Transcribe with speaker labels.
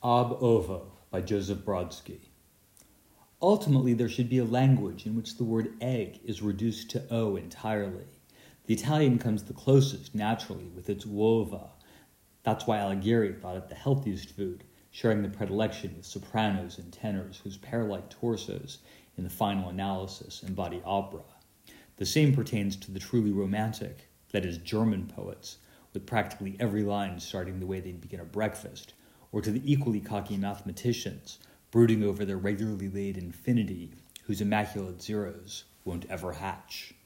Speaker 1: Ab Ovo by Joseph Brodsky. Ultimately, there should be a language in which the word egg is reduced to O entirely. The Italian comes the closest, naturally, with its uova. That's why Alighieri thought it the healthiest food, sharing the predilection with sopranos and tenors whose pear-like torsos, in the final analysis, embody opera. The same pertains to the truly romantic, that is, German poets, with practically every line starting the way they'd begin a breakfast, or to the equally cocky mathematicians, brooding over their regularly laid infinity whose immaculate zeros won't ever hatch.